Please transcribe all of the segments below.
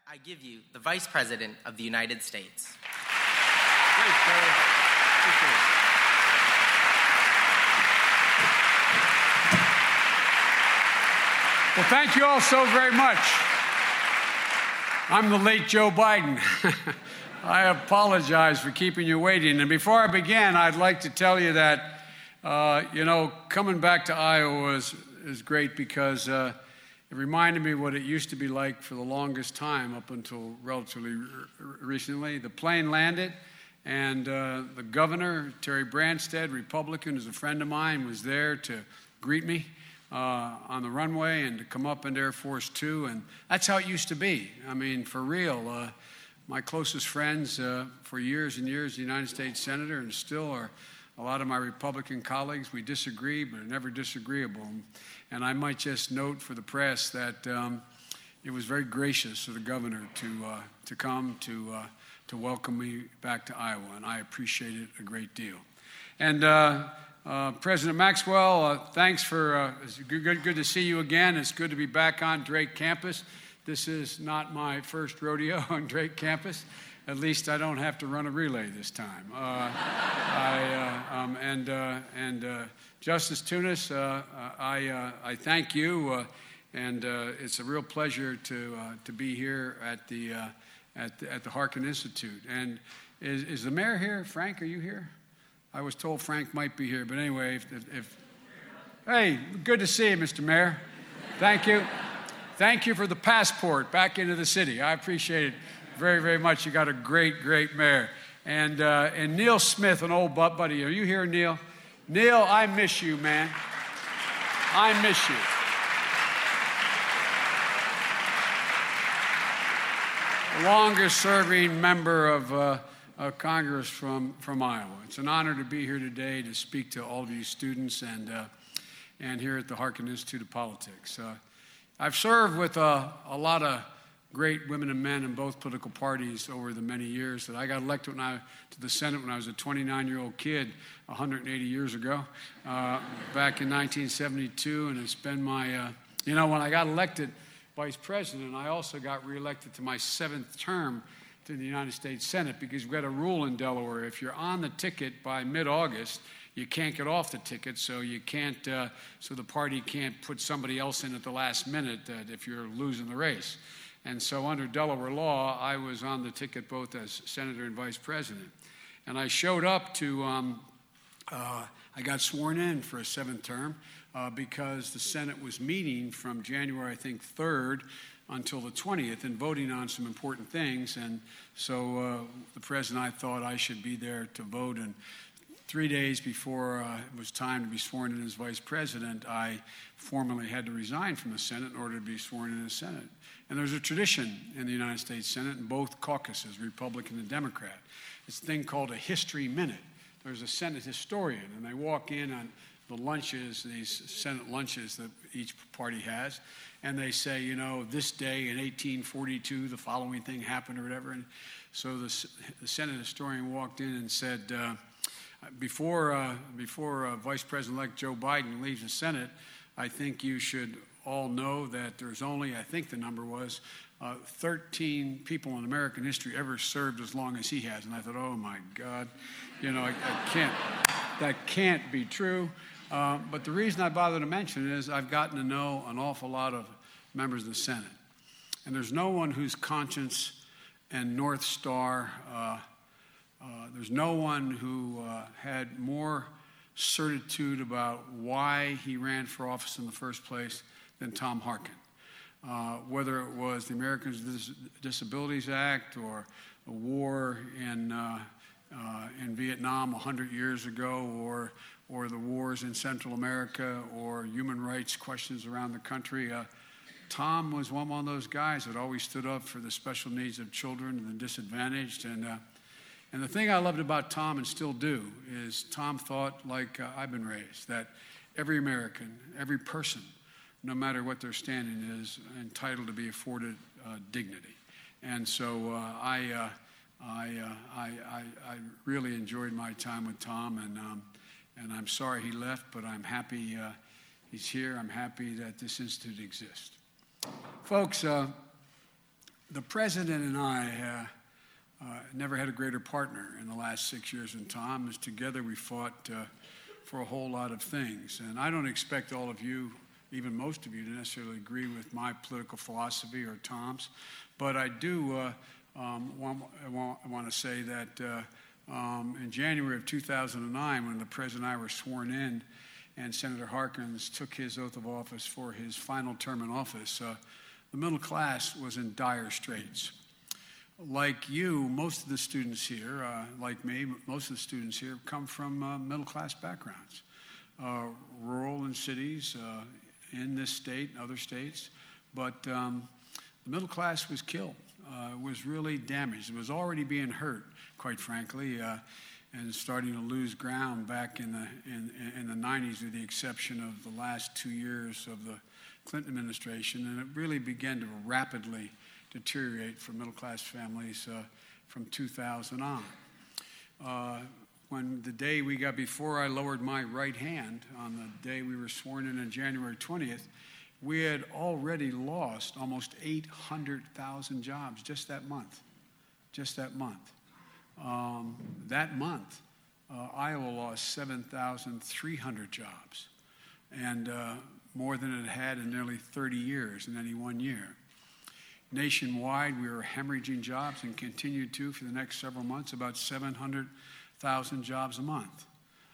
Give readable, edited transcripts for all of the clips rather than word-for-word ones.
I give you the Vice President of the United States. Thanks, Terry. Appreciate it. Well, thank you all so very much. I'm the late Joe Biden. I apologize for keeping you waiting. And before I begin, I'd like to tell you that, coming back to Iowa is great because it reminded me what it used to be like for the longest time up until relatively recently. The plane landed, and the governor, Terry Branstad, Republican, who's a friend of mine, was there to greet me on the runway and to come up into Air Force Two. And that's how it used to be. I mean, for real. My closest friends for years and years, the United States Senator, and still are a lot of my Republican colleagues. We disagree, but are never disagreeable. And I might just note for the press that it was very gracious of the governor to come to welcome me back to Iowa, and I appreciate it a great deal. And President Maxwell, thanks for it's good to see you again. It's good to be back on Drake campus. This is not my first rodeo on Drake campus. At least I don't have to run a relay this time. Justice Tunis, I thank you, and it's a real pleasure to be here at the Harkin Institute. And is the mayor here? Frank, are you here? I was told Frank might be here, but anyway, hey, good to see you, Mr. Mayor. Thank you. Thank you for the passport back into the city. I appreciate it very, very much. You got a great, great mayor. And Neil Smith, an old buddy. Are you here, Neil? Neil, I miss you, man. I miss you. Longest-serving member of Congress from Iowa. It's an honor to be here today to speak to all of you students and here at the Harkin Institute of Politics. I've served with a lot of great women and men in both political parties over the many years that I got elected to the Senate when I was a 29-year-old kid 180 years ago, back in 1972. And it's been my, when I got elected vice president, I also got reelected to my 7th term to the United States Senate because we've got a rule in Delaware. If you're on the ticket by mid-August, you can't get off the ticket, so you can't. So the party can't put somebody else in at the last minute if you're losing the race. And so under Delaware law, I was on the ticket both as senator and vice president. And I showed up to. I got sworn in for a 7th term because the Senate was meeting from January, I think, 3rd until the 20th and voting on some important things. And so the president, I thought I should be there to vote. And 3 days before it was time to be sworn in as vice president, I formally had to resign from the Senate in order to be sworn in as Senate. And there's a tradition in the United States Senate in both caucuses, Republican and Democrat. It's a thing called a history minute. There's a Senate historian, and they walk in on the lunches, these Senate lunches that each party has, and they say, this day in 1842, the following thing happened or whatever. And so the Senate historian walked in and said, before Vice President-elect Joe Biden leaves the Senate, I think you should all know that there's only, I think the number was, 13 people in American history ever served as long as he has. And I thought, oh my God, that can't be true. But the reason I bother to mention it is I've gotten to know an awful lot of members of the Senate. And there's no one whose conscience and North Star, there's no one who had more certitude about why he ran for office in the first place than Tom Harkin. Whether it was the Americans with Disabilities Act or a war in Vietnam 100 years ago or the wars in Central America or human rights questions around the country, Tom was one of those guys that always stood up for the special needs of children and the disadvantaged. And the thing I loved about Tom, and still do, is Tom thought like I've been raised, that every American, every person, no matter what their standing is, entitled to be afforded dignity. And so I really enjoyed my time with Tom, and I'm sorry he left, but I'm happy he's here. I'm happy that this institute exists. Folks, The president and I never had a greater partner in the last 6 years than Tom, as together we fought for a whole lot of things. And I don't expect all of you, even most of you, to necessarily agree with my political philosophy or Tom's, but I do want to say that in January of 2009, when the president and I were sworn in and Senator Harkins took his oath of office for his final term in office, the middle class was in dire straits. Like you, most of the students here, like me, most of the students here come from middle-class backgrounds, rural and cities in this state and other states. But the middle class was killed, was really damaged. It was already being hurt, quite frankly, and starting to lose ground back in the 90s, with the exception of the last 2 years of the Clinton administration. And it really began to rapidly deteriorate for middle-class families from 2000 on. When the day we got, before I lowered my right hand, on the day we were sworn in on January 20th, we had already lost almost 800,000 jobs just that month. Just that month. That month, Iowa lost 7,300 jobs, and more than it had in nearly 30 years in any 1 year. Nationwide, we were hemorrhaging jobs and continued to for the next several months, about 700,000 jobs a month.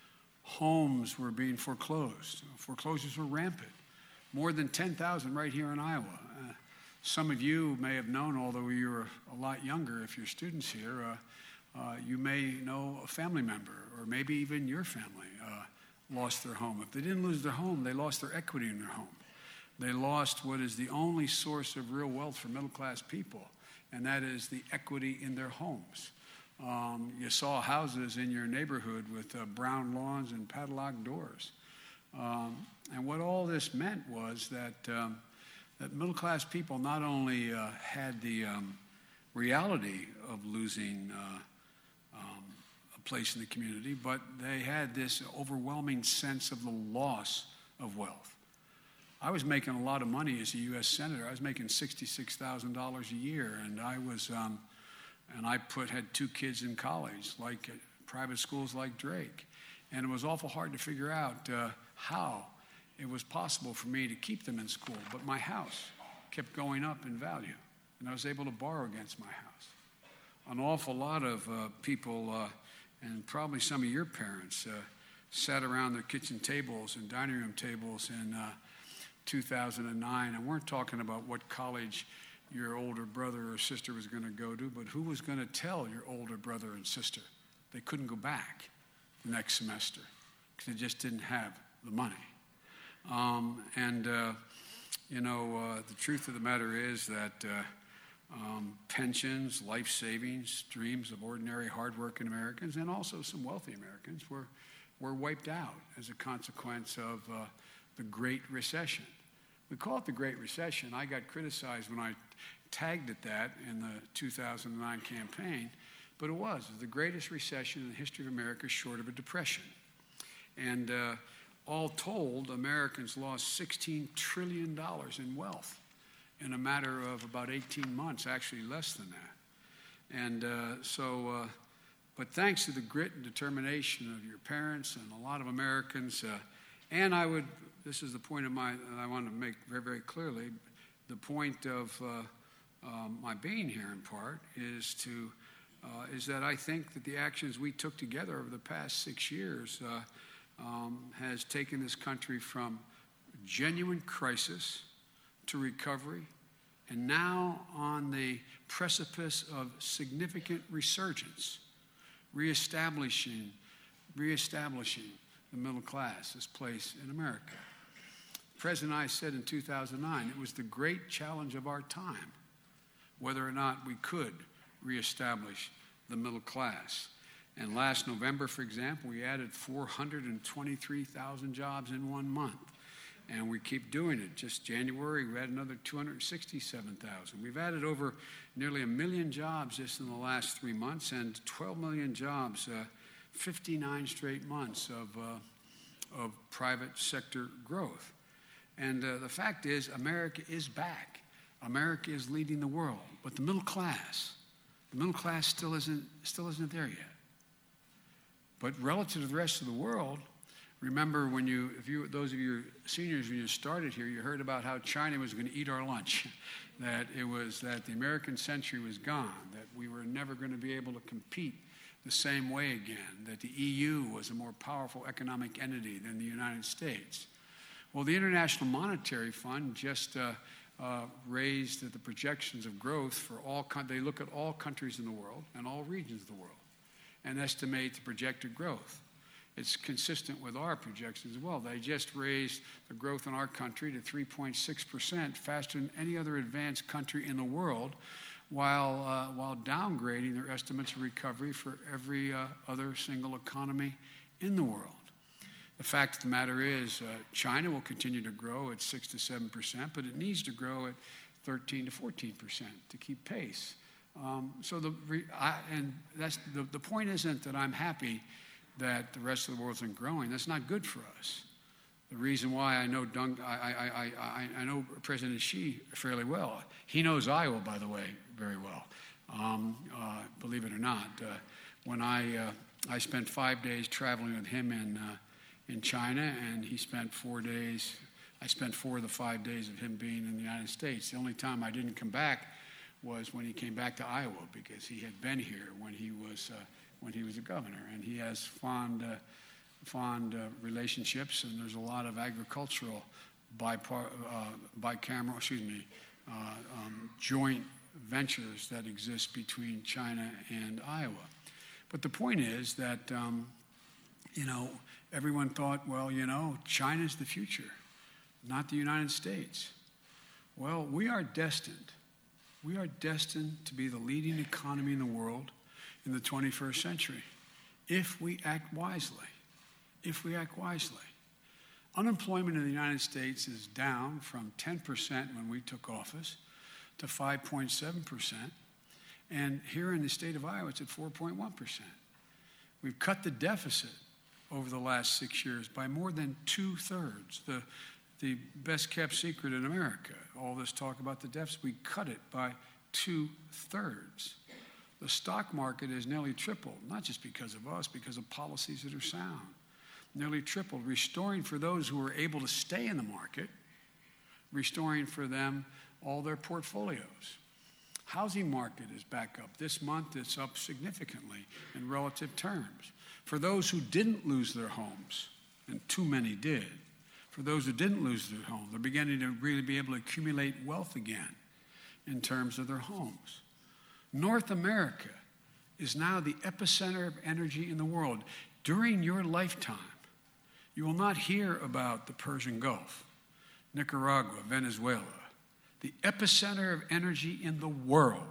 Homes were being foreclosed. Foreclosures were rampant. More than 10,000 right here in Iowa. Some of you may have known, although you're a lot younger, if you're students here, you may know a family member, or maybe even your family lost their home. If they didn't lose their home, they lost their equity in their home. They lost what is the only source of real wealth for middle-class people, and that is the equity in their homes. You saw houses in your neighborhood with brown lawns and padlocked doors. And what all this meant was that middle-class people not only had the reality of losing a place in the community, but they had this overwhelming sense of the loss of wealth. I was making a lot of money as a U.S. Senator. I was making $66,000 a year, and I was, had 2 kids in college, like private schools like Drake, and it was awful hard to figure out how it was possible for me to keep them in school. But my house kept going up in value, and I was able to borrow against my house. An awful lot of people, and probably some of your parents, sat around their kitchen tables and dining room tables in 2009, and weren't talking about what college your older brother or sister was going to go to, but who was going to tell your older brother and sister they couldn't go back the next semester because they just didn't have the money. The truth of the matter is that pensions, life savings, dreams of ordinary, hardworking Americans, and also some wealthy Americans were wiped out as a consequence of the Great Recession. We call it the Great Recession. I got criticized when I tagged it that in the 2009 campaign, but it was the greatest recession in the history of America, short of a depression. And all told, Americans lost $16 trillion in wealth in a matter of about 18 months, actually less than that. And but thanks to the grit and determination of your parents and a lot of Americans, this is the point of that I want to make very, very clearly. The point of my being here, in part, is that I think that the actions we took together over the past 6 years has taken this country from genuine crisis to recovery, and now on the precipice of significant resurgence, reestablishing the middle class, this place in America. The President and I said in 2009, it was the great challenge of our time, whether or not we could reestablish the middle class. And last November, for example, we added 423,000 jobs in 1 month. And we keep doing it. Just January, we had another 267,000. We've added over nearly 1 million jobs just in the last 3 months, and 12 million jobs, 59 straight months of private sector growth. And the fact is, America is back. America is leading the world, but the middle class still isn't there yet. But relative to the rest of the world, remember those of you seniors, when you started here, you heard about how China was going to eat our lunch, that the American century was gone, that we were never going to be able to compete the same way again, that the EU was a more powerful economic entity than the United States. Well, the International Monetary Fund just raised the projections of growth for they look at all countries in the world and all regions of the world and estimate the projected growth. It's consistent with our projections as well. They just raised the growth in our country to 3.6%, faster than any other advanced country in the world, while downgrading their estimates of recovery for every other single economy in the world. The fact of the matter is, China will continue to grow at 6 to 7%, but it needs to grow at 13 to 14% to keep pace. The point isn't that I'm happy that the rest of the world isn't growing. That's not good for us. The reason why I know I know President Xi fairly well. He knows Iowa, by the way, very well. Believe it or not, when I spent 5 days traveling with him in China, and he spent 4 days. I spent 4 of the 5 days of him being in the United States. The only time I didn't come back was when he came back to Iowa, because he had been here when he was a governor, and he has fond relationships, and there's a lot of agricultural joint ventures that exist between China and Iowa. But the point is that everyone thought, well, China's the future, not the United States. Well, we are destined. We are destined to be the leading economy in the world in the 21st century, if we act wisely. If we act wisely. Unemployment in the United States is down from 10% when we took office to 5.7%. And here in the state of Iowa, it's at 4.1%. We've cut the deficit over the last 6 years by more than 2/3. The best kept secret in America, all this talk about the deficit, we cut it by 2/3. The stock market has nearly tripled, not just because of us, because of policies that are sound. Nearly tripled, restoring for those who were able to stay in the market, restoring for them all their portfolios. Housing market is back up. This month it's up significantly in relative terms. For those who didn't lose their homes, and too many did, for those who didn't lose their home, they're beginning to really be able to accumulate wealth again in terms of their homes. North America is now the epicenter of energy in the world. During your lifetime, you will not hear about the Persian Gulf, Nicaragua, Venezuela. The epicenter of energy in the world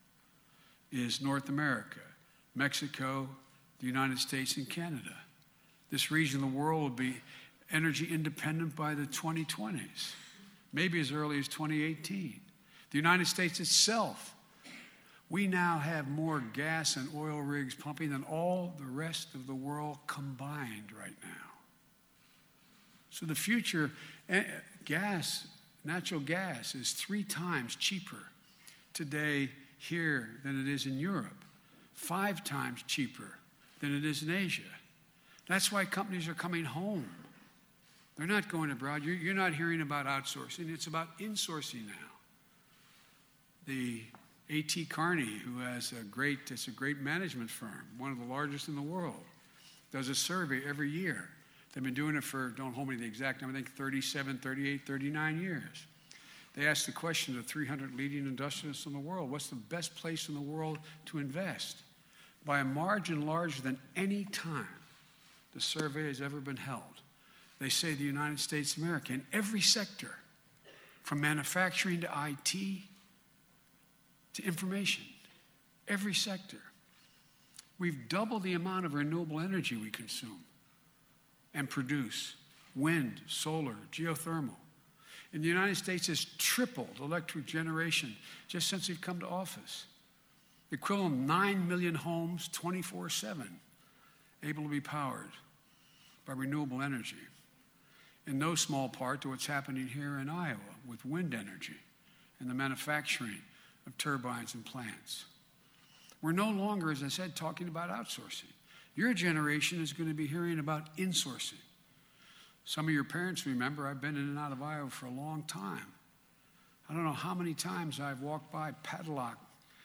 is North America, Mexico, the United States, and Canada. This region of the world will be energy independent by the 2020s, maybe as early as 2018. The United States itself, we now have more gas and oil rigs pumping than all the rest of the world combined right now. So the future, natural gas is 3 times cheaper today here than it is in Europe, 5 times cheaper than it is in Asia. That's why companies are coming home. They're not going abroad. You're not hearing about outsourcing. It's about insourcing now. The A.T. Kearney, who has it's a great management firm, one of the largest in the world, does a survey every year. They've been doing it for, don't hold me to the exact number, I think 37, 38, 39 years. They asked the question to 300 leading industrialists in the world, what's the best place in the world to invest? By a margin larger than any time the survey has ever been held. They say the United States of America, in every sector, from manufacturing to IT to information, every sector. We've doubled the amount of renewable energy we consume and produce, wind, solar, geothermal. And the United States has tripled electric generation just since we've come to office. The equivalent of 9 million homes, 24/7, able to be powered by renewable energy. In no small part to what's happening here in Iowa with wind energy and the manufacturing of turbines and plants. We're no longer, as I said, talking about outsourcing. Your generation is going to be hearing about insourcing. Some of your parents remember I've been in and out of Iowa for a long time. I don't know how many times I've walked by padlock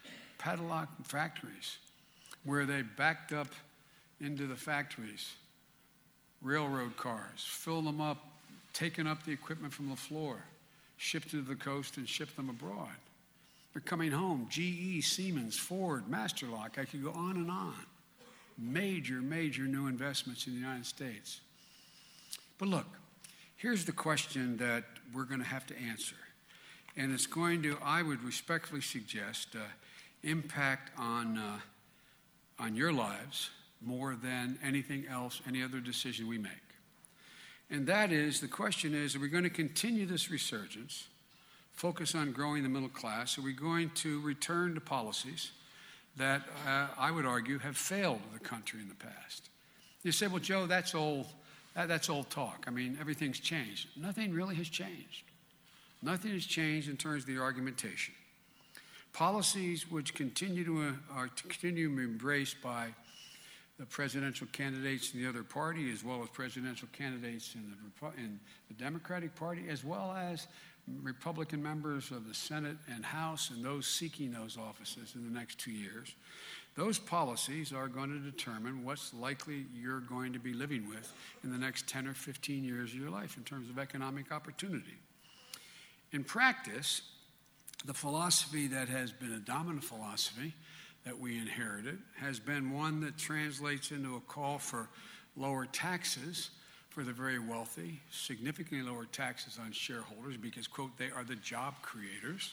factories where they backed up into the factories, railroad cars, filled them up, taken up the equipment from the floor, shipped it to the coast and shipped them abroad. They're coming home, GE, Siemens, Ford, Masterlock, I could go on and on. Major new investments in the United States. But look, here's the question that we're going to have to answer. And it's going to, I would respectfully suggest, impact on your lives more than anything else, any other decision we make. And that is, the question is, are we going to continue this resurgence, focus on growing the middle class? Are we going to return to policies that I would argue have failed the country in the past? You say, well, Joe, that's old talk. I mean, everything's changed. Nothing really has changed. Nothing has changed in terms of the argumentation. Policies which continue to be embraced by the presidential candidates in the other party, as well as presidential candidates in the Democratic Party, as well as Republican members of the Senate and House and those seeking those offices in the next 2 years. Those policies are going to determine what's likely you're going to be living with in the next 10 or 15 years of your life in terms of economic opportunity. In practice, the philosophy that has been a dominant philosophy that we inherited has been one that translates into a call for lower taxes for the very wealthy, significantly lower taxes on shareholders because, quote, they are the job creators.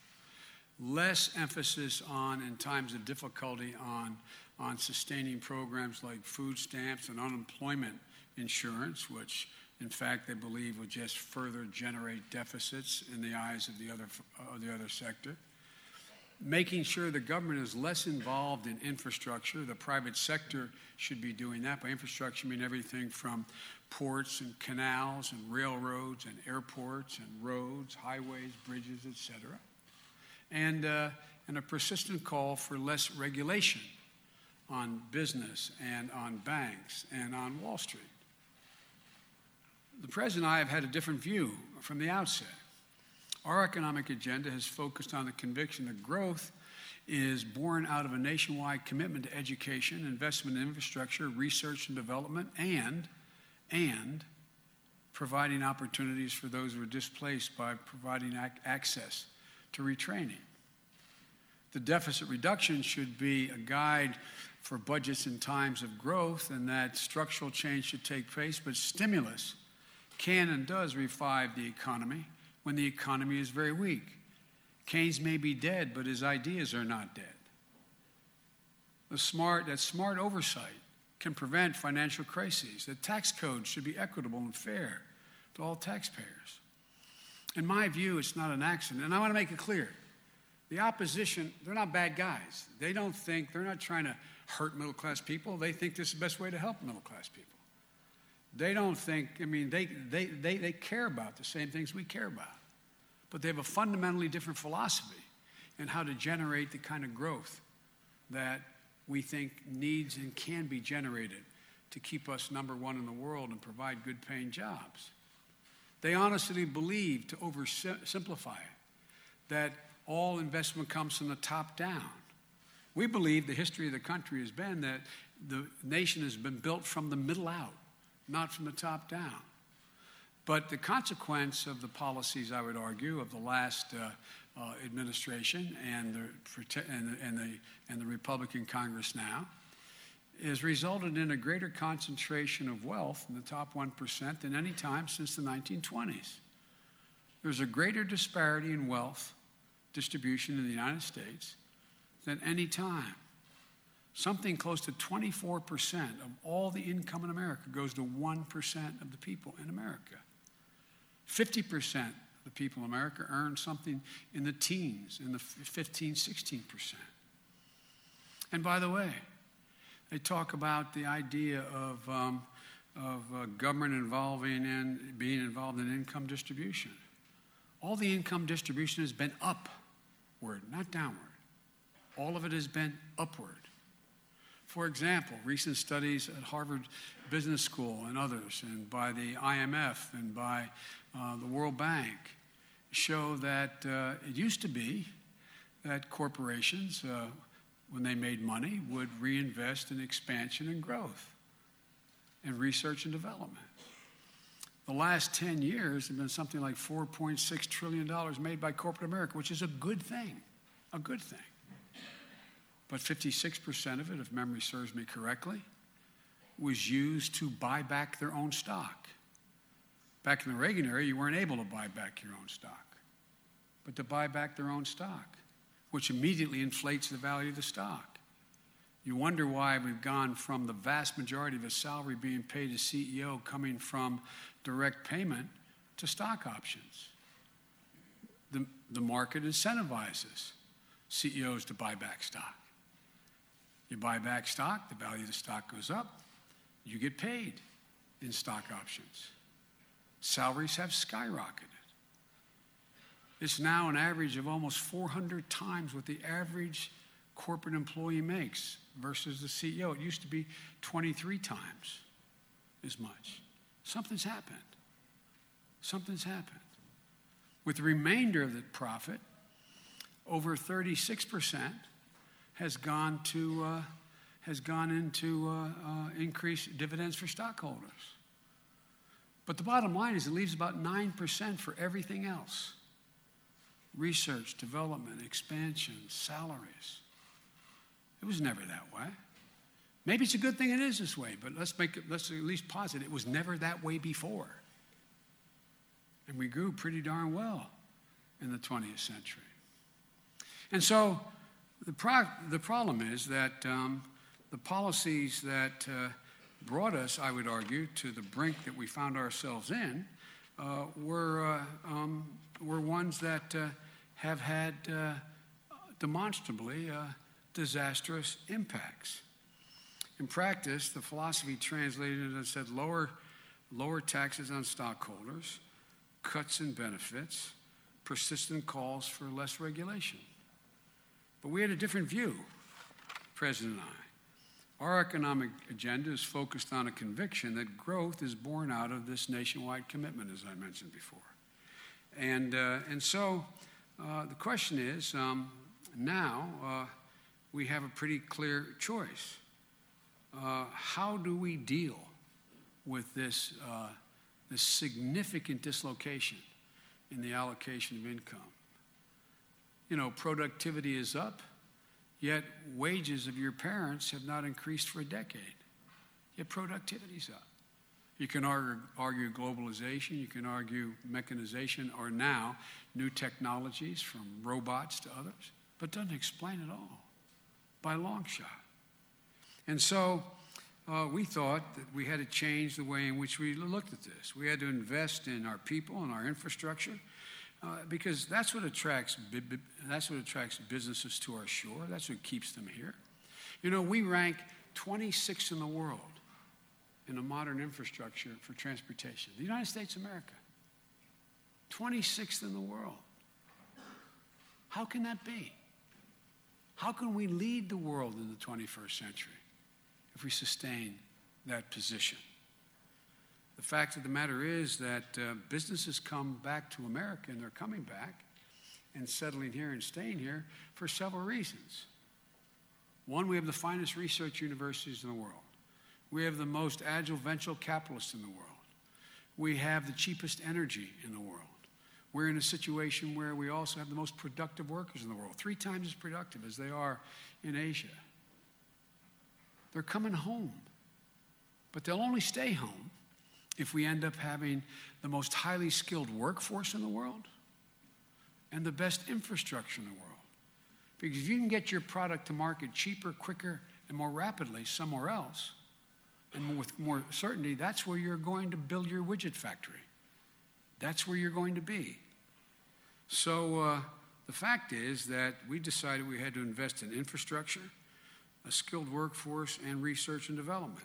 Less emphasis on, in times of difficulty, on sustaining programs like food stamps and unemployment insurance, which in fact they believe will just further generate deficits in the eyes of the other sector. Making sure the government is less involved in infrastructure. The private sector should be doing that. By infrastructure, I mean everything from ports and canals and railroads and airports and roads, highways, bridges, etc. And a persistent call for less regulation on business and on banks and on Wall Street. The President and I have had a different view from the outset. Our economic agenda has focused on the conviction that growth is born out of a nationwide commitment to education, investment in infrastructure, research and development, and providing opportunities for those who are displaced by providing access to retraining. The deficit reduction should be a guide for budgets in times of growth, and that structural change should take place, but stimulus can and does revive the economy when the economy is very weak. Keynes may be dead, but his ideas are not dead. That smart oversight can prevent financial crises. The tax code should be equitable and fair to all taxpayers. In my view, it's not an accident. And I want to make it clear. The opposition, they're not bad guys. They're not trying to hurt middle-class people. They think this is the best way to help middle-class people. They don't think, they care about the same things we care about. But they have a fundamentally different philosophy in how to generate the kind of growth that we think needs and can be generated to keep us number one in the world and provide good paying jobs. They honestly believe, to oversimplify it, that all investment comes from the top down. We believe the history of the country has been that the nation has been built from the middle out, not from the top down. But the consequence of the policies, I would argue, of the last administration and the Republican Congress now has resulted in a greater concentration of wealth in the top 1% than any time since the 1920s. There's a greater disparity in wealth distribution in the United States than any time. Something close to 24% of all the income in America goes to 1% of the people in America. 50% of the people in America earn something in the teens, in the 15, 16%. And by the way, they talk about the idea of government being involved in income distribution. all the income distribution has been upward, not downward. All of it has been upward. For example, recent studies at Harvard Business School and others, and by the IMF and by the World Bank, show that it used to be that corporations, when they made money, would reinvest in expansion and growth and research and development. The last 10 years have been something like $4.6 trillion made by corporate America, which is a good thing, a good thing. But 56% of it, if memory serves me correctly, was used to buy back their own stock. Back in the Reagan era, you weren't able to buy back your own stock, but to buy back their own stock, which immediately inflates the value of the stock. You wonder why we've gone from the vast majority of a salary being paid as CEO coming from direct payment to stock options. The market incentivizes CEOs to buy back stock. You buy back stock, the value of the stock goes up, you get paid in stock options. Salaries have skyrocketed. It's now an average of almost 400 times what the average corporate employee makes versus the CEO. It used to be 23 times as much. Something's happened. Something's happened. With the remainder of the profit, over 36% has gone into increased dividends for stockholders. But the bottom line is it leaves about 9% for everything else. Research, development, expansion, salaries. It was never that way. Maybe it's a good thing it is this way, but let's at least posit it was never that way before. And we grew pretty darn well in the 20th century. And so the problem is that the policies that brought us, I would argue, to the brink that we found ourselves in were ones that have had demonstrably disastrous impacts. In practice, the philosophy translated and said lower taxes on stockholders, cuts in benefits, persistent calls for less regulation. But we had a different view, President and I. Our economic agenda is focused on a conviction that growth is born out of this nationwide commitment, as I mentioned before. And so the question is, now we have a pretty clear choice. How do we deal with this significant dislocation in the allocation of income? You know, productivity is up, yet wages of your parents have not increased for a decade. Yet productivity's up. You can argue globalization, you can argue mechanization, or now new technologies from robots to others, but it doesn't explain it all by a long shot. And so we thought that we had to change the way in which we looked at this. We had to invest in our people and our infrastructure because that's what attracts businesses to our shore. That's what keeps them here. You know, we rank 26th in the world in a modern infrastructure for transportation. The United States of America, 26th in the world. How can that be? How can we lead the world in the 21st century if we sustain that position? The fact of the matter is that businesses come back to America, and they're coming back and settling here and staying here for several reasons. One, we have the finest research universities in the world. We have the most agile venture capitalists in the world. We have the cheapest energy in the world. We're in a situation where we also have the most productive workers in the world, 3 times as productive as they are in Asia. They're coming home, but they'll only stay home if we end up having the most highly skilled workforce in the world and the best infrastructure in the world. Because if you can get your product to market cheaper, quicker, and more rapidly somewhere else, and with more certainty, that's where you're going to build your widget factory. That's where you're going to be. So the fact is that we decided we had to invest in infrastructure, a skilled workforce, and research and development.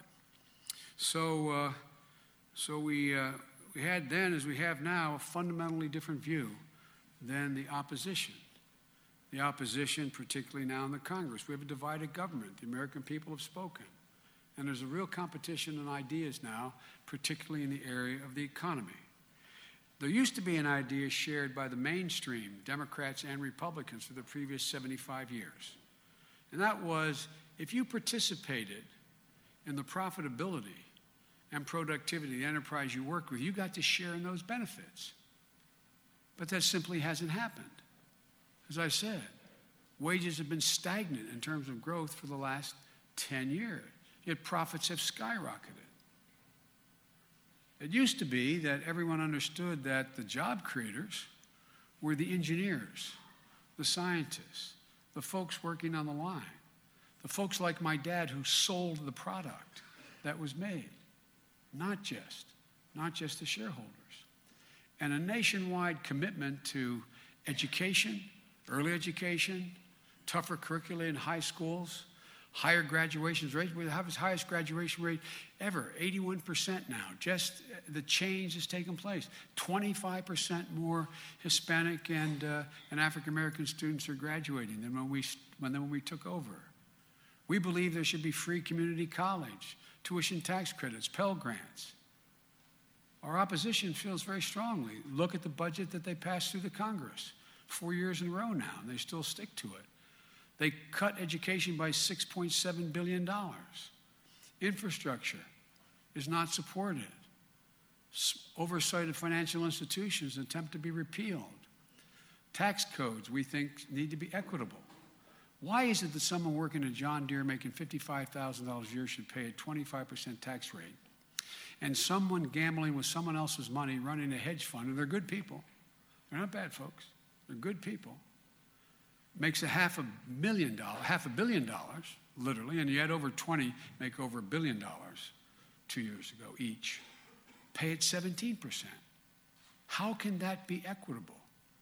So we had then, as we have now, a fundamentally different view than the opposition. The opposition, particularly now in the Congress. We have a divided government. The American people have spoken. And there's a real competition in ideas now, particularly in the area of the economy. There used to be an idea shared by the mainstream, Democrats and Republicans, for the previous 75 years. And that was, if you participated in the profitability and productivity of the enterprise you worked with, you got to share in those benefits. But that simply hasn't happened. As I said, wages have been stagnant in terms of growth for the last 10 years, yet profits have skyrocketed. It used to be that everyone understood that the job creators were the engineers, the scientists, the folks working on the line, the folks like my dad who sold the product that was made, not just the shareholders. And a nationwide commitment to education, early education, tougher curricula in high schools, higher graduation rate. We have the highest graduation rate ever, 81% now. Just the change has taken place. 25% more Hispanic and African-American students are graduating than when we took over. We believe there should be free community college, tuition tax credits, Pell Grants. Our opposition feels very strongly. Look at the budget that they passed through the Congress 4 years in a row now, and they still stick to it. They cut education by $6.7 billion. Infrastructure is not supported. Oversight of financial institutions attempt to be repealed. Tax codes, we think, need to be equitable. Why is it that someone working at John Deere making $55,000 a year should pay a 25% tax rate? And someone gambling with someone else's money running a hedge fund, and they're good people. They're not bad folks. They're good people. Makes $500 million, literally, and yet over 20 make over $1 billion 2 years ago each. Pay it 17%. How can that be equitable?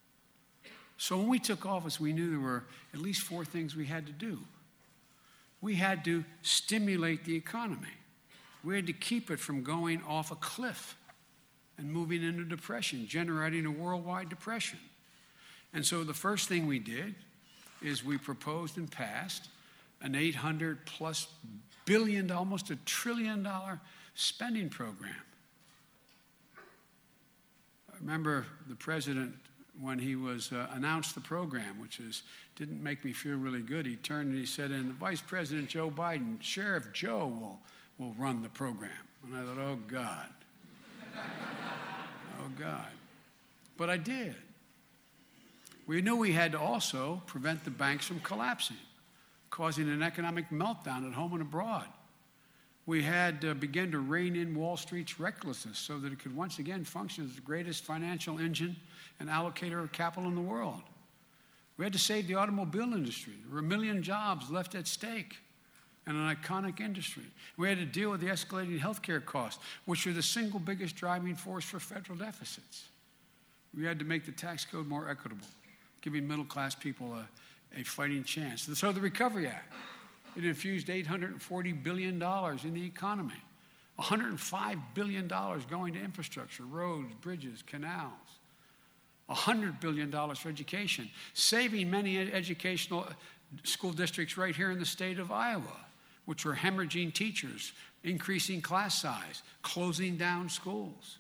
So when we took office, we knew there were at least 4 things we had to do. We had to stimulate the economy. We had to keep it from going off a cliff and moving into depression, generating a worldwide depression. And so the first thing we did is we proposed and passed an $800+ billion, almost $1 trillion spending program. I remember the president, when he was announced the program, didn't make me feel really good, he turned and he said, and the Vice President Joe Biden, Sheriff Joe will run the program. And I thought, oh God. Oh God. But I did. We knew we had to also prevent the banks from collapsing, causing an economic meltdown at home and abroad. We had to begin to rein in Wall Street's recklessness so that it could once again function as the greatest financial engine and allocator of capital in the world. We had to save the automobile industry. There were 1 million jobs left at stake in an iconic industry. We had to deal with the escalating healthcare costs, which are the single biggest driving force for federal deficits. We had to make the tax code more equitable, giving middle-class people a fighting chance. And so the Recovery Act, it infused $840 billion in the economy, $105 billion going to infrastructure, roads, bridges, canals, $100 billion for education, saving many educational school districts right here in the state of Iowa, which were hemorrhaging teachers, increasing class size, closing down schools.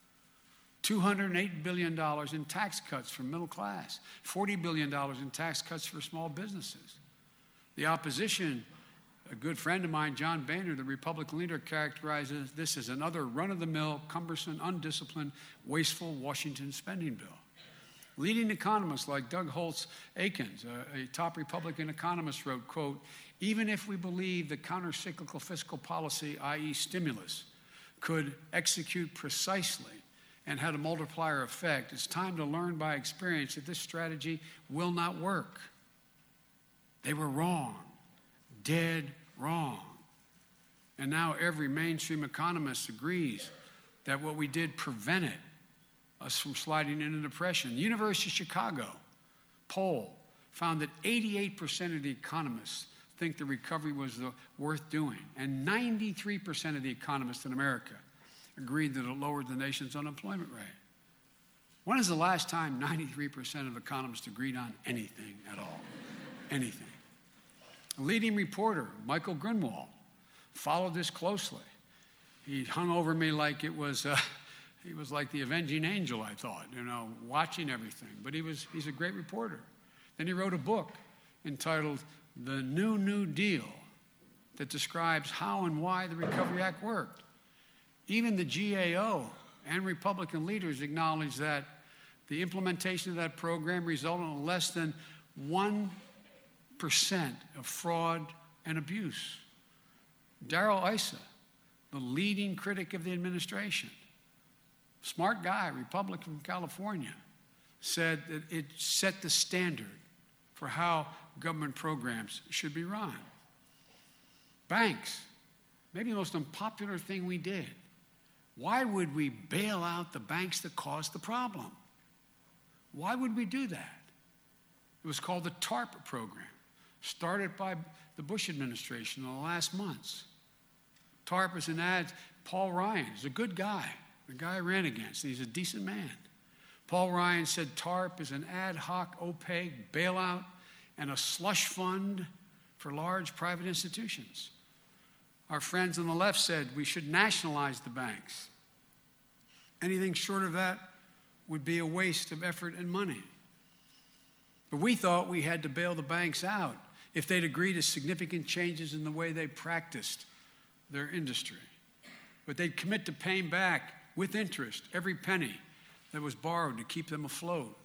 $208 billion in tax cuts for middle class, $40 billion in tax cuts for small businesses. The opposition, a good friend of mine, John Boehner, the Republican leader, characterizes this as another run-of-the-mill, cumbersome, undisciplined, wasteful Washington spending bill. Leading economists like Doug Holtz-Akins, a top Republican economist, wrote, quote, even if we believe the countercyclical fiscal policy, i.e. stimulus, could execute precisely and had a multiplier effect, it's time to learn by experience that this strategy will not work. They were wrong, dead wrong. And now every mainstream economist agrees that what we did prevented us from sliding into depression. The University of Chicago poll found that 88% of the economists think the recovery was worth doing, and 93% of the economists in America agreed that it lowered the nation's unemployment rate. When is the last time 93% of economists agreed on anything at all? Anything. A leading reporter, Michael Grunwald, followed this closely. He hung over me like it was, he was like the avenging angel, I thought, watching everything. But he's a great reporter. Then he wrote a book entitled The New Deal that describes how and why the Recovery Act worked. Even the GAO and Republican leaders acknowledged that the implementation of that program resulted in less than 1% of fraud and abuse. Darrell Issa, the leading critic of the administration, smart guy, Republican from California, said that it set the standard for how government programs should be run. Banks, maybe the most unpopular thing we did. Why would we bail out the banks that caused the problem? Why would we do that? It was called the TARP program, started by the Bush administration in the last months. TARP is an ad. Paul Ryan is a good guy, the guy I ran against. He's a decent man. Paul Ryan said TARP is an ad hoc, opaque bailout and a slush fund for large private institutions. Our friends on the left said we should nationalize the banks. Anything short of that would be a waste of effort and money. But we thought we had to bail the banks out if they'd agree to significant changes in the way they practiced their industry. But they'd commit to paying back with interest every penny that was borrowed to keep them afloat.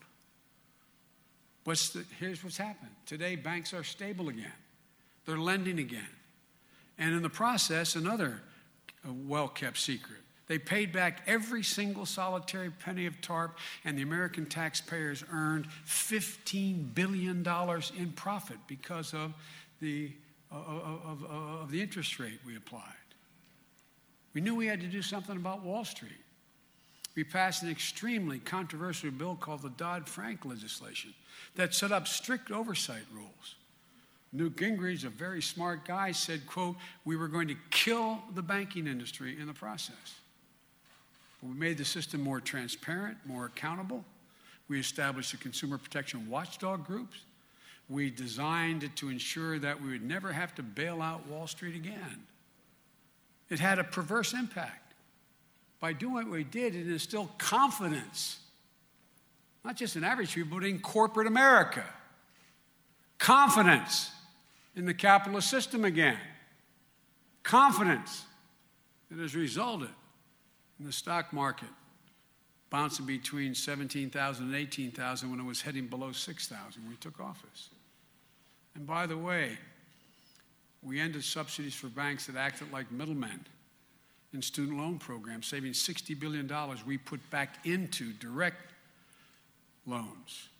Here's what's happened. Today, banks are stable again. They're lending again. And in the process, another well-kept secret. They paid back every single solitary penny of TARP, and the American taxpayers earned $15 billion in profit because of the interest rate we applied. We knew we had to do something about Wall Street. We passed an extremely controversial bill called the Dodd-Frank legislation that set up strict oversight rules. Newt Gingrich, a very smart guy, said, quote, we were going to kill the banking industry in the process. But we made the system more transparent, more accountable. We established the consumer protection watchdog groups. We designed it to ensure that we would never have to bail out Wall Street again. It had a perverse impact. By doing what we did, it instilled confidence, not just in average people, but in corporate America. Confidence in the capitalist system again. Confidence that has resulted in the stock market bouncing between 17,000 and 18,000 when it was heading below 6,000 when we took office. And by the way, we ended subsidies for banks that acted like middlemen in student loan programs, saving $60 billion we put back into direct loans,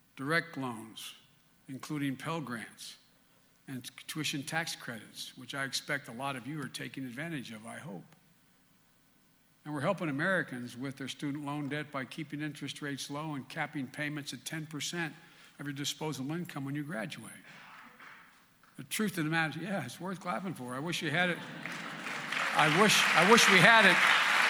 including Pell Grants and tuition tax credits, which I expect a lot of you are taking advantage of, I hope. And we're helping Americans with their student loan debt by keeping interest rates low and capping payments at 10% of your disposable income when you graduate. The truth of the matter, yeah, it's worth clapping for. I wish you had it. I wish we had it.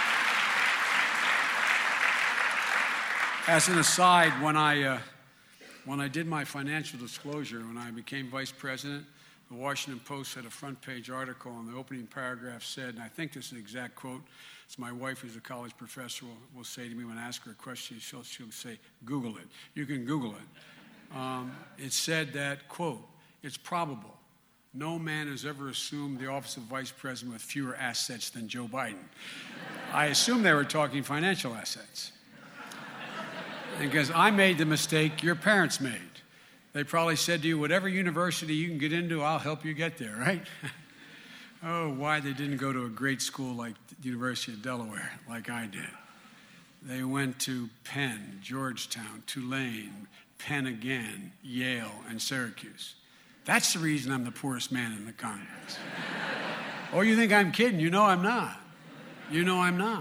As an aside, when I did my financial disclosure, when I became vice president, the Washington Post had a front-page article, and the opening paragraph said, and I think this is an exact quote, it's my wife who's a college professor will say to me when I ask her a question, she'll say, Google it. You can Google it. It said that, quote, it's probable no man has ever assumed the office of vice president with fewer assets than Joe Biden. I assume they were talking financial assets. Because I made the mistake your parents made. They probably said to you, whatever university you can get into, I'll help you get there, right? Oh, why they didn't go to a great school like the University of Delaware, like I did. They went to Penn, Georgetown, Tulane, Penn again, Yale, and Syracuse. That's the reason I'm the poorest man in the Congress. Oh, you think I'm kidding? You know I'm not. You know I'm not.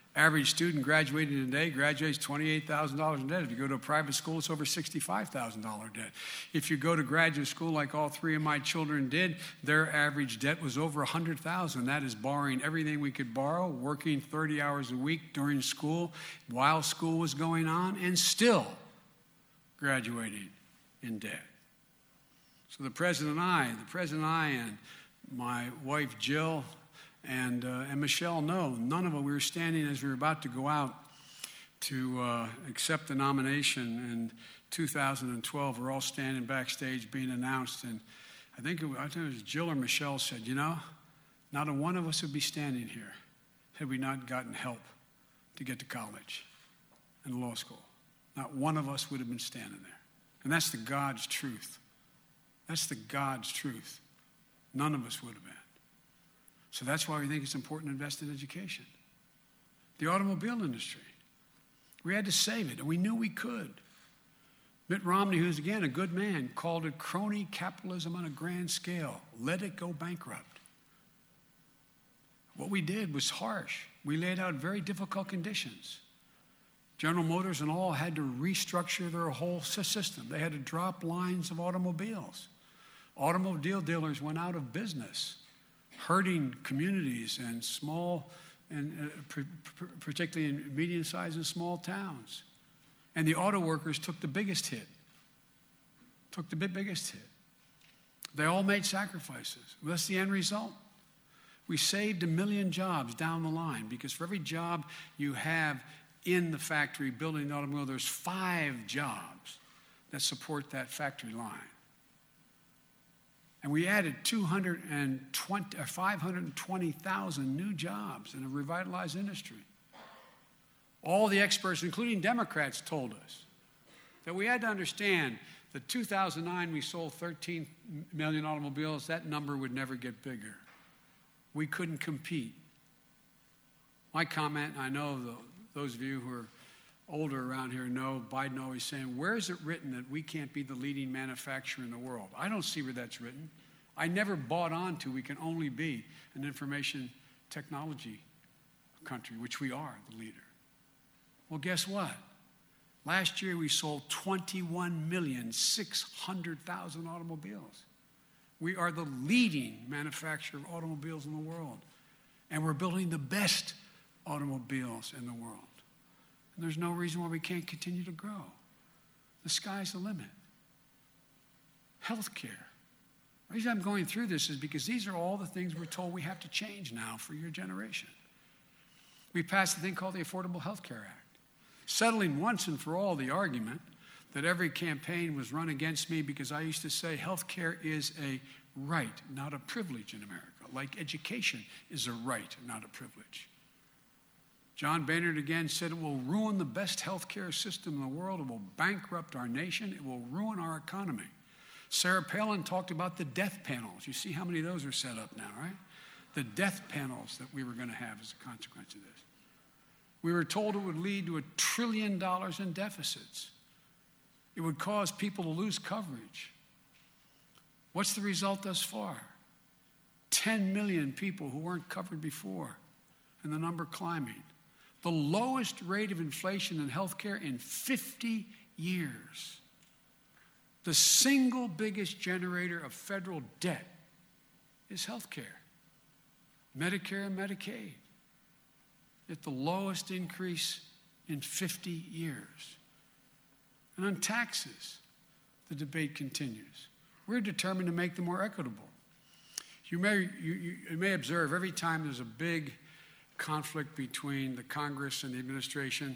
Average student graduating today graduates $28,000 in debt. If you go to a private school, it's over $65,000 debt. If you go to graduate school like all three of my children did, their average debt was over $100,000. That is borrowing everything we could borrow, working 30 hours a week during school while school was going on, and still graduating in debt. So the president and I and my wife Jill and Michelle know, none of us, we were standing as we were about to go out to accept the nomination in 2012. We're all standing backstage being announced, and I think it was Jill or Michelle said, you know, not a one of us would be standing here had we not gotten help to get to college and law school. Not one of us would have been standing there. And that's the God's truth. That's the God's truth. None of us would have been. So that's why we think it's important to invest in education. The automobile industry. We had to save it, and we knew we could. Mitt Romney, who's, again, a good man, called it crony capitalism on a grand scale. Let it go bankrupt. What we did was harsh. We laid out very difficult conditions. General Motors and all had to restructure their whole system. They had to drop lines of automobiles. Automobile dealers went out of business, hurting communities and small, and particularly in medium-sized and small towns. And the auto workers took the biggest hit. They all made sacrifices. What's the end result? We saved 1 million jobs down the line, because for every job you have in the factory building the automobile, there's 5 jobs that support that factory line. And we added 520,000 new jobs in a revitalized industry. All the experts, including Democrats, told us that we had to understand that 2009 we sold 13 million automobiles. That number would never get bigger. We couldn't compete. My comment, I know those of you who are older around here know Biden always saying, where is it written that we can't be the leading manufacturer in the world? I don't see where that's written. I never bought onto we can only be an information technology country, which we are, the leader. Well, guess what? Last year we sold 21,600,000 automobiles. We are the leading manufacturer of automobiles in the world. And we're building the best automobiles in the world. And there's no reason why we can't continue to grow. The sky's the limit. Healthcare. The reason I'm going through this is because these are all the things we're told we have to change now for your generation. We passed a thing called the Affordable Health Care Act, settling once and for all the argument that every campaign was run against me because I used to say health care is a right, not a privilege in America, like education is a right, not a privilege. John Boehner again said it will ruin the best health care system in the world. It will bankrupt our nation. It will ruin our economy. Sarah Palin talked about the death panels. You see how many of those are set up now, right? The death panels that we were going to have as a consequence of this. We were told it would lead to $1 trillion in deficits. It would cause people to lose coverage. What's the result thus far? 10 million people who weren't covered before, and the number climbing. The lowest rate of inflation in healthcare in 50 years. The single biggest generator of federal debt is healthcare. Medicare and Medicaid. At the lowest increase in 50 years. And on taxes, the debate continues. We're determined to make them more equitable. You may observe every time there's a big conflict between the Congress and the administration,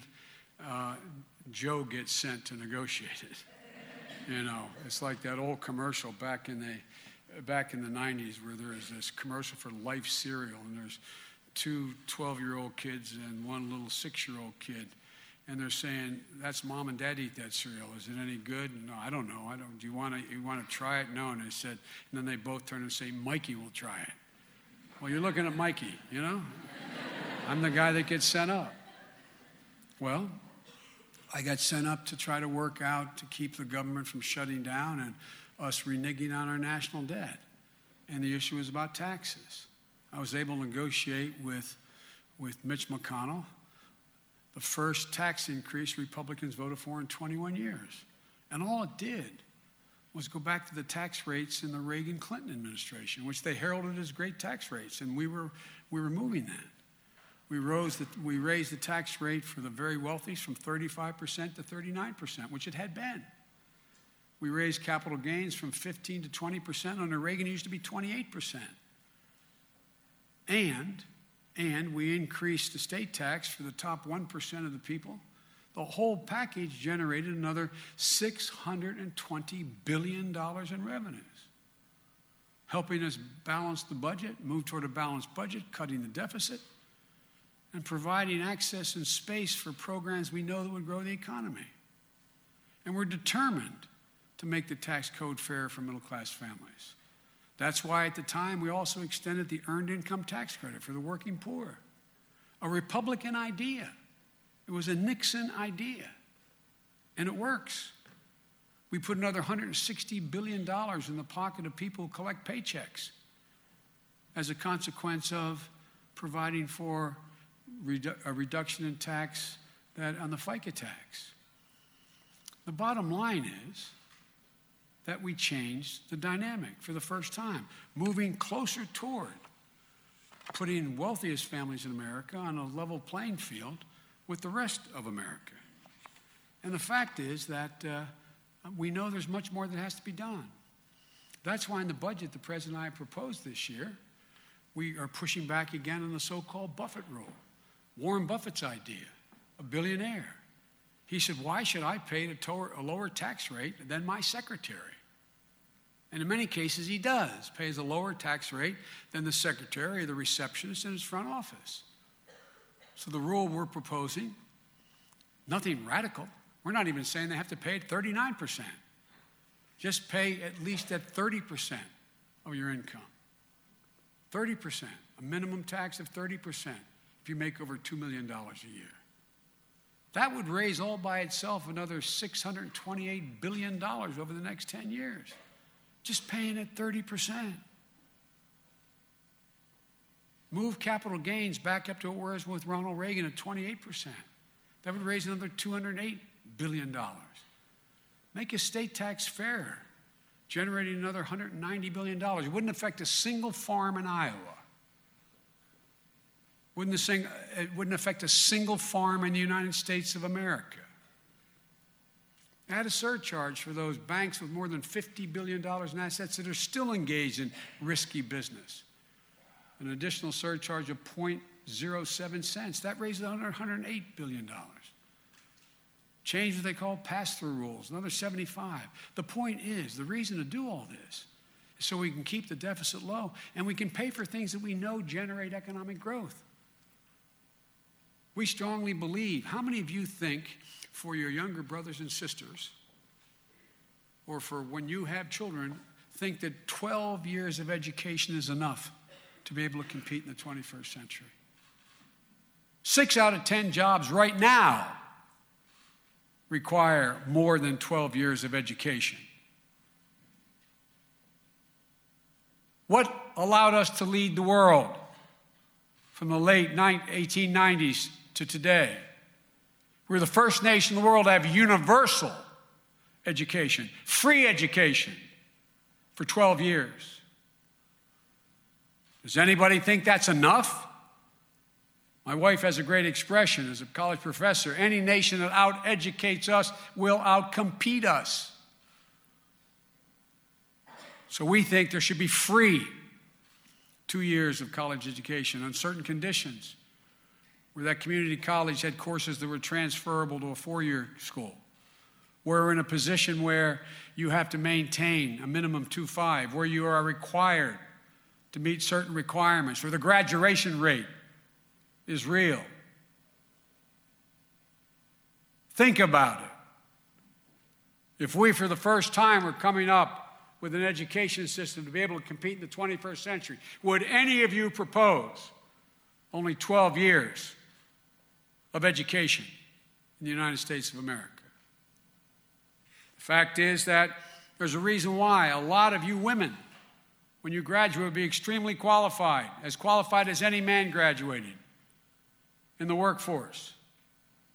Joe gets sent to negotiate it. You know, it's like that old commercial back in the 90s where there was this commercial for Life cereal, and there's 2 12-year-old kids and 1 little 6-year-old kid. And they're saying, that's mom and dad eat that cereal. Is it any good? No, I don't know. Do you want to try it? No. And they said, and then they both turn and say, Mikey will try it. Well, you're looking at Mikey, you know? I'm the guy that gets sent up. Well, I got sent up to try to work out to keep the government from shutting down and us reneging on our national debt. And the issue was about taxes. I was able to negotiate with Mitch McConnell the first tax increase Republicans voted for in 21 years. And all it did was go back to the tax rates in the Reagan-Clinton administration, which they heralded as great tax rates, and we were moving that. We raised the tax rate for the very wealthy from 35% to 39%, which it had been. We raised capital gains from 15 to 20%. Under Reagan, it used to be 28%. And we increased the state tax for the top 1% of the people. The whole package generated another $620 billion in revenues, helping us balance the budget, move toward a balanced budget, cutting the deficit, and providing access and space for programs we know that would grow the economy. And we're determined to make the tax code fair for middle-class families. That's why at the time we also extended the earned income tax credit for the working poor. A Republican idea. It was a Nixon idea. And it works. We put another $160 billion in the pocket of people who collect paychecks as a consequence of providing for a reduction in tax on the FICA tax. The bottom line is that we changed the dynamic for the first time, moving closer toward putting wealthiest families in America on a level playing field with the rest of America. And the fact is that we know there's much more that has to be done. That's why in the budget the President and I proposed this year, we are pushing back again on the so-called Buffett rule. Warren Buffett's idea, a billionaire. He said, why should I pay a lower tax rate than my secretary? And in many cases, he does, pays a lower tax rate than the secretary or the receptionist in his front office. So the rule we're proposing, nothing radical. We're not even saying they have to pay at 39%. Just pay at least at 30% of your income. 30%, a minimum tax of 30% if you make over $2 million a year. That would raise all by itself another $628 billion over the next 10 years. Just paying at 30%. Move capital gains back up to what it was with Ronald Reagan at 28%. That would raise another $208 billion. Make a state tax fairer, generating another $190 billion. It wouldn't affect a single farm in Iowa. It wouldn't affect a single farm in the United States of America. Add a surcharge for those banks with more than $50 billion in assets that are still engaged in risky business. An additional surcharge of 0.07 cents. That raises another $108 billion. Change what they call pass-through rules, another 75. The point is, the reason to do all this is so we can keep the deficit low and we can pay for things that we know generate economic growth. We strongly believe, how many of you think for your younger brothers and sisters, or for when you have children, think that 12 years of education is enough to be able to compete in the 21st century? 6 out of 10 jobs right now require more than 12 years of education. What allowed us to lead the world from the late 1890s to today? We're the first nation in the world to have universal education, free education for 12 years. Does anybody think that's enough? My wife has a great expression as a college professor. Any nation that out-educates us will out-compete us. So we think there should be free 2 years of college education on certain conditions, where that community college had courses that were transferable to a 4-year school. We're in a position where you have to maintain a minimum 2.5, where you are required to meet certain requirements, where the graduation rate is real. Think about it. If we, for the first time, were coming up with an education system to be able to compete in the 21st century, would any of you propose only 12 years of education in the United States of America? The fact is that there's a reason why a lot of you women, when you graduate, will be extremely qualified as any man graduating in the workforce.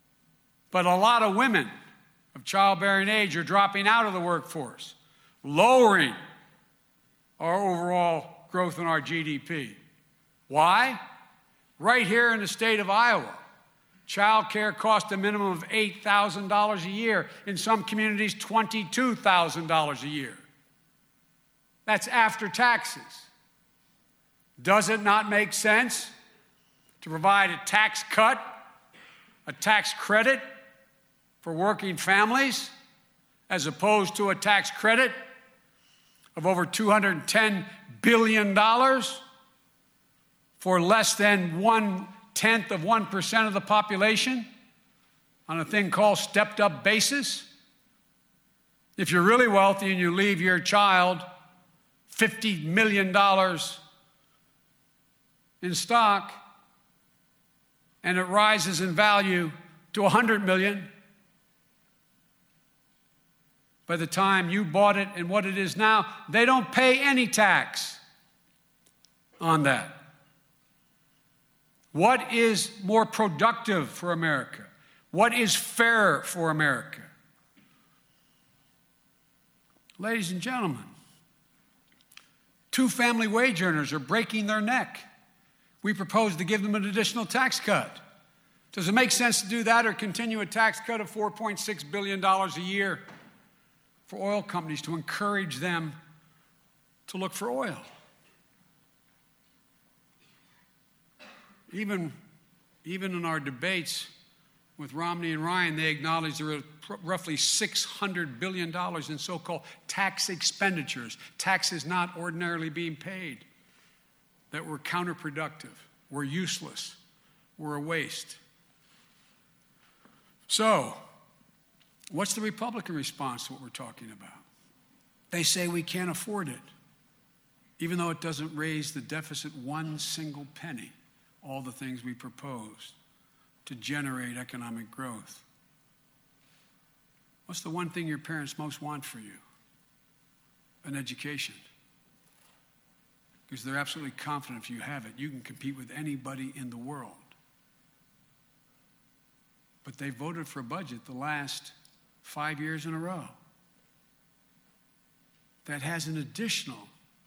But a lot of women of childbearing age are dropping out of the workforce, lowering our overall growth in our GDP. Why? Right here in the state of Iowa, child care costs a minimum of $8,000 a year. In some communities, $22,000 a year. That's after taxes. Does it not make sense to provide a tax cut, a tax credit for working families, as opposed to a tax credit of over $210 billion for less than 0.1% of the population on a thing called stepped-up basis? If you're really wealthy and you leave your child $50 million in stock and it rises in value to $100 million, by the time you bought it and what it is now, they don't pay any tax on that. What is more productive for America? What is fair for America? Ladies and gentlemen, two family wage earners are breaking their neck. We propose to give them an additional tax cut. Does it make sense to do that or continue a tax cut of $4.6 billion a year for oil companies to encourage them to look for oil? Even in our debates with Romney and Ryan, they acknowledge there are roughly $600 billion in so-called tax expenditures, taxes not ordinarily being paid, that were counterproductive, were useless, were a waste. So, what's the Republican response to what we're talking about? They say we can't afford it, even though it doesn't raise the deficit one single penny, all the things we proposed to generate economic growth. What's the one thing your parents most want for you? An education. Because they're absolutely confident if you have it, you can compete with anybody in the world. But they voted for a budget the last 5 years in a row that has an additional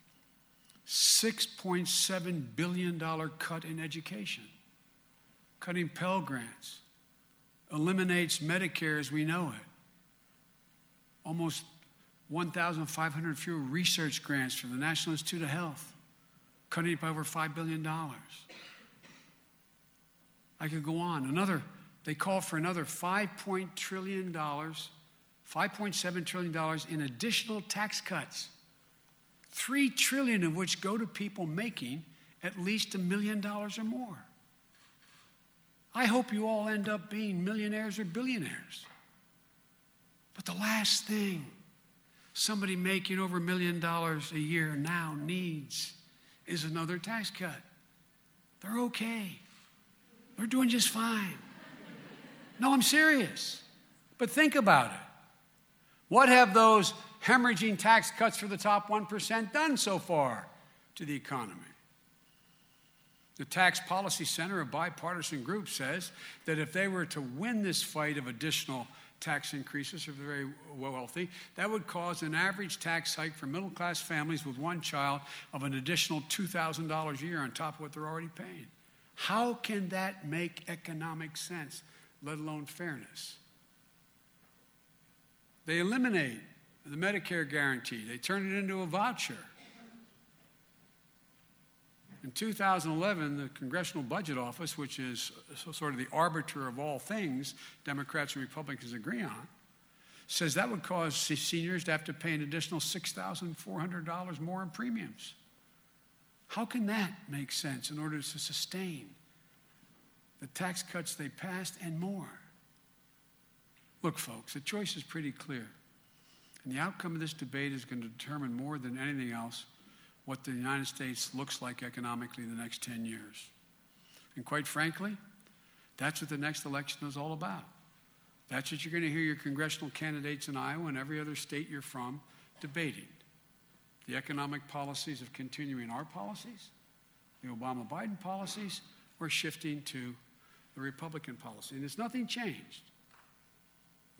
$6.7 billion cut in education, cutting Pell Grants, eliminates Medicare as we know it, almost 1,500 fewer research grants for the National Institute of Health, cutting it by over $5 billion. I could go on. They call for another $5.7 trillion in additional tax cuts, $3 trillion of which go to people making at least $1 million or more. I hope you all end up being millionaires or billionaires. But the last thing somebody making over $1 million a year now needs is another tax cut. They're okay. They're doing just fine. No, I'm serious. But think about it. What have those hemorrhaging tax cuts for the top 1% done so far to the economy? The Tax Policy Center, a bipartisan group, says that if they were to win this fight of additional tax increases for the very wealthy, that would cause an average tax hike for middle-class families with one child of an additional $2,000 a year on top of what they're already paying. How can that make economic sense, let alone fairness? They eliminate the Medicare guarantee. They turn it into a voucher. In 2011, the Congressional Budget Office, which is sort of the arbiter of all things Democrats and Republicans agree on, says that would cause seniors to have to pay an additional $6,400 more in premiums. How can that make sense in order to sustain the tax cuts they passed and more? Look, folks, the choice is pretty clear. And the outcome of this debate is going to determine more than anything else what the United States looks like economically in the next 10 years. And quite frankly, that's what the next election is all about. That's what you're going to hear your congressional candidates in Iowa and every other state you're from debating. The economic policies of continuing our policies, the Obama-Biden policies, or shifting to the Republican policy. And there's nothing changed.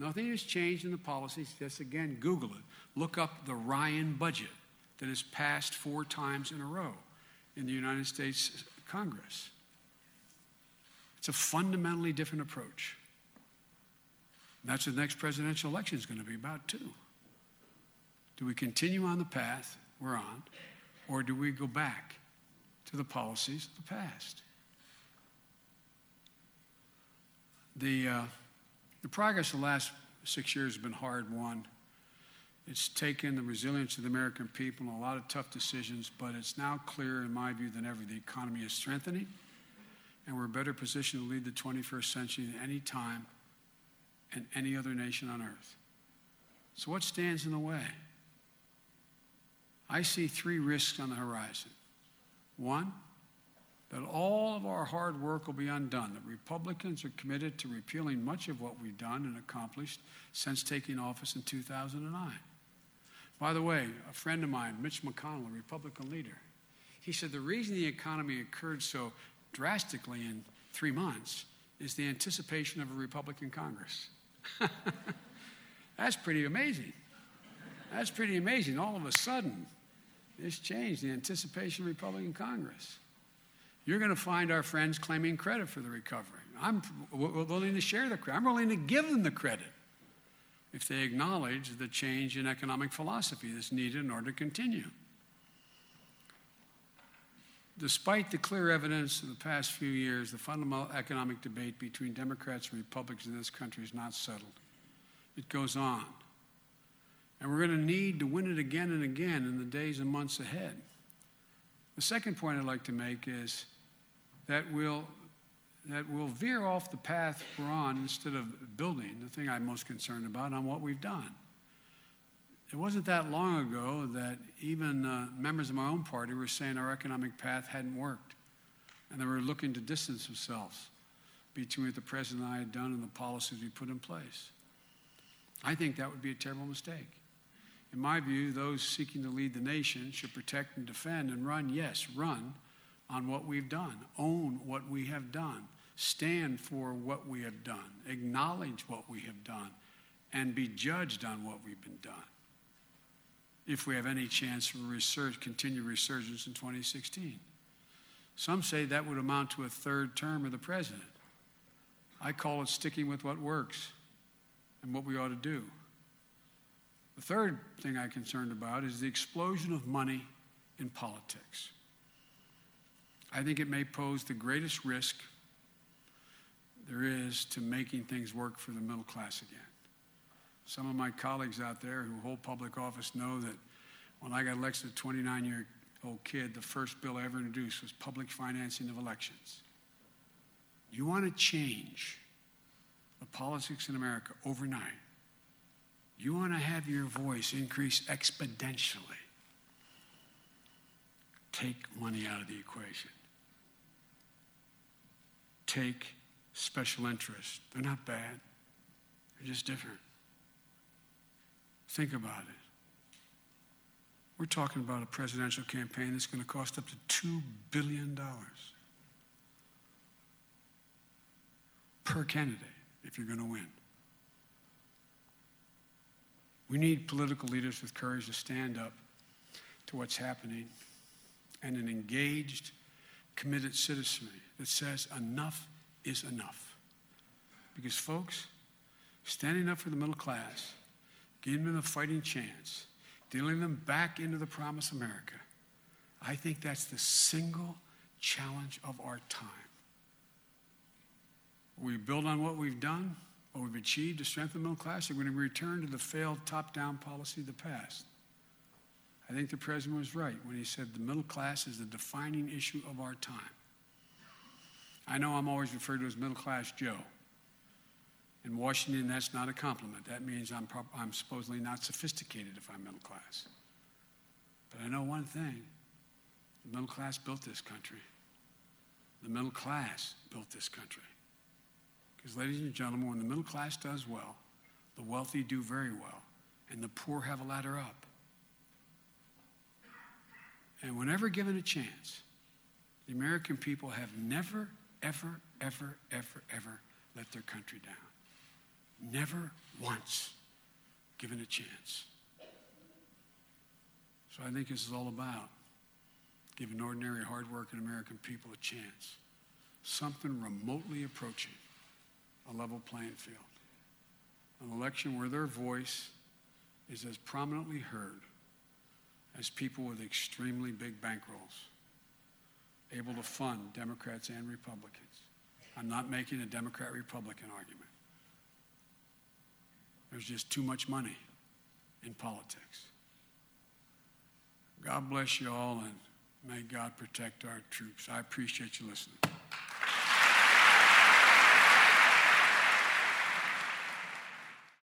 Nothing has changed in the policies. Just again, Google it. Look up the Ryan budget that is passed 4 times in a row in the United States Congress. It's a fundamentally different approach. And that's what the next presidential election is going to be about, too. Do we continue on the path we're on, or do we go back to the policies of the past? The progress of the last 6 years has been hard-won. It's taken the resilience of the American people and a lot of tough decisions, but it's now clearer, in my view, than ever. The economy is strengthening, and we're better positioned to lead the 21st century than any time and any other nation on earth. So what stands in the way? I see 3 risks on the horizon. 1, that all of our hard work will be undone. The Republicans are committed to repealing much of what we've done and accomplished since taking office in 2009. By the way, a friend of mine, Mitch McConnell, a Republican leader, he said the reason the economy occurred so drastically in 3 months is the anticipation of a Republican Congress. That's pretty amazing. That's pretty amazing. All of a sudden, it's changed, the anticipation of Republican Congress. You're going to find our friends claiming credit for the recovery. I'm willing to share the credit. I'm willing to give them the credit if they acknowledge the change in economic philosophy that's needed in order to continue. Despite the clear evidence of the past few years, the fundamental economic debate between Democrats and Republicans in this country is not settled. It goes on. And we're going to need to win it again and again in the days and months ahead. The second point I'd like to make is that we'll veer off the path we're on instead of building, the thing I'm most concerned about, on what we've done. It wasn't that long ago that even members of my own party were saying our economic path hadn't worked, and they were looking to distance themselves between what the president and I had done and the policies we put in place. I think that would be a terrible mistake. In my view, those seeking to lead the nation should protect and defend and run, yes, run on what we've done, own what we have done, stand for what we have done, acknowledge what we have done, and be judged on what we've been done, if we have any chance for continued resurgence in 2016. Some say that would amount to a 3rd term of the president. I call it sticking with what works and what we ought to do. The third thing I'm concerned about is the explosion of money in politics. I think it may pose the greatest risk there is to making things work for the middle class again. Some of my colleagues out there who hold public office know that when I got elected as a 29-year-old kid, the first bill I ever introduced was public financing of elections. You want to change the politics in America overnight. You want to have your voice increase exponentially. Take money out of the equation. Take special interests. They're not bad. They're just different. Think about it. We're talking about a presidential campaign that's going to cost up to $2 billion per candidate if you're going to win. We need political leaders with courage to stand up to what's happening and an engaged, committed citizenry that says enough is enough. Because, folks, standing up for the middle class, giving them a fighting chance, dealing them back into the promised America, I think that's the single challenge of our time. We build on what we've done, what we've achieved to strengthen the middle class, or we're going to return to the failed top-down policy of the past. I think the president was right when he said the middle class is the defining issue of our time. I know I'm always referred to as middle-class Joe. In Washington, that's not a compliment. That means I'm supposedly not sophisticated if I'm middle class. But I know one thing. The middle class built this country. The middle class built this country. Because, ladies and gentlemen, when the middle class does well, the wealthy do very well, and the poor have a ladder up. And whenever given a chance, the American people have never, ever, ever, ever, ever let their country down. never once given a chance. So I think this is all about giving ordinary, hardworking American people a chance. Something remotely approaching a level playing field. An election where their voice is as prominently heard as people with extremely big bankrolls, able to fund Democrats and Republicans. I'm not making a Democrat-Republican argument. There's just too much money in politics. God bless you all, and may God protect our troops. I appreciate you listening.